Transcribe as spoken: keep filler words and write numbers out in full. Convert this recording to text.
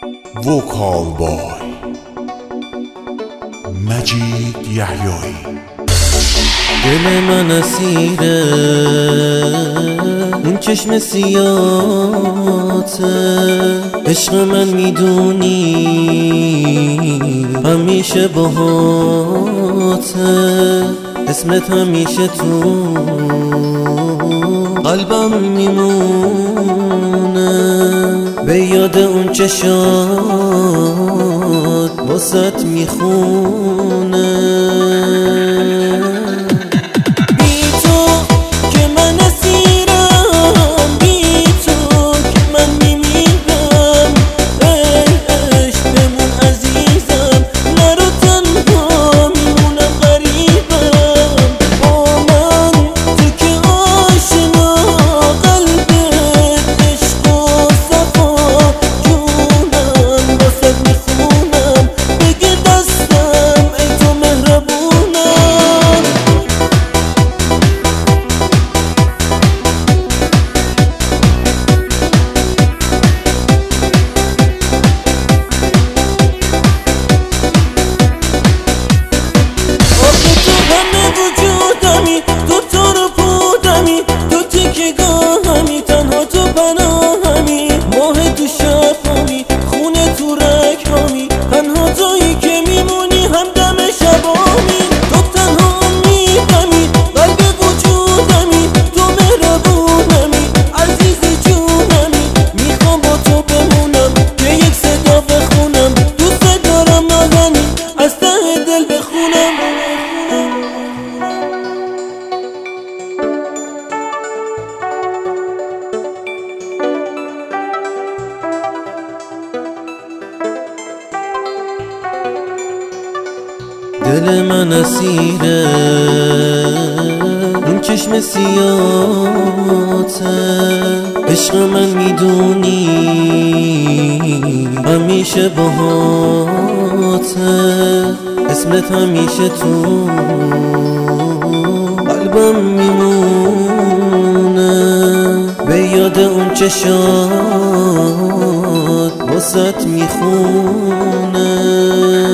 وکال بای مجید یحیایی. دل من اسیره اون چشم سیاته، عشق من میدونی همیشه باهاته، اسمت همیشه تو قلبم میمونه، به یاد اون چشات واسط میخونه. دل من اسیره اون چشم سیاته، عشق من میدونی همیشه باهاته، اسمت همیشه تو قلبم میمونه، به یاد اون چشات واسط میخونه.